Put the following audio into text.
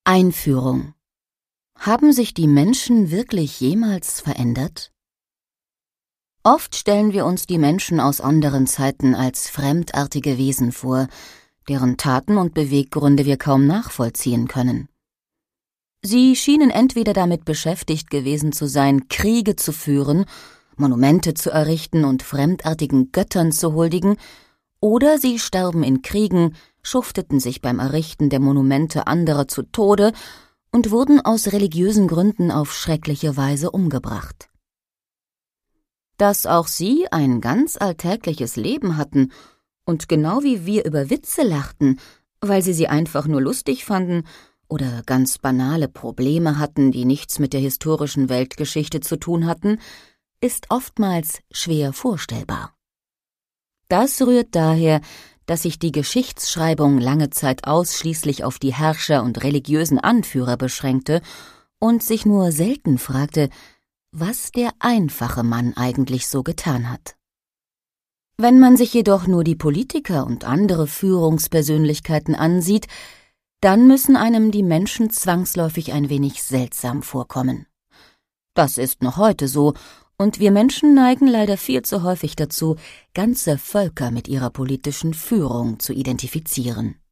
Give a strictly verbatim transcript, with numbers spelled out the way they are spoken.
Einführung. Haben sich die Menschen wirklich jemals verändert? Oft stellen wir uns die Menschen aus anderen Zeiten als fremdartige Wesen vor, deren Taten und Beweggründe wir kaum nachvollziehen können. Sie schienen entweder damit beschäftigt gewesen zu sein, Kriege zu führen, Monumente zu errichten und fremdartigen Göttern zu huldigen, oder sie starben in Kriegen, schufteten sich beim Errichten der Monumente anderer zu Tode und wurden aus religiösen Gründen auf schreckliche Weise umgebracht. Dass auch sie ein ganz alltägliches Leben hatten und genau wie wir über Witze lachten, weil sie sie einfach nur lustig fanden oder ganz banale Probleme hatten, die nichts mit der historischen Weltgeschichte zu tun hatten, ist oftmals schwer vorstellbar. Das rührt daher, dass sich die Geschichtsschreibung lange Zeit ausschließlich auf die Herrscher und religiösen Anführer beschränkte und sich nur selten fragte, was der einfache Mann eigentlich so getan hat. Wenn man sich jedoch nur die Politiker und andere Führungspersönlichkeiten ansieht, dann müssen einem die Menschen zwangsläufig ein wenig seltsam vorkommen. Das ist noch heute so, und wir Menschen neigen leider viel zu häufig dazu, ganze Völker mit ihrer politischen Führung zu identifizieren.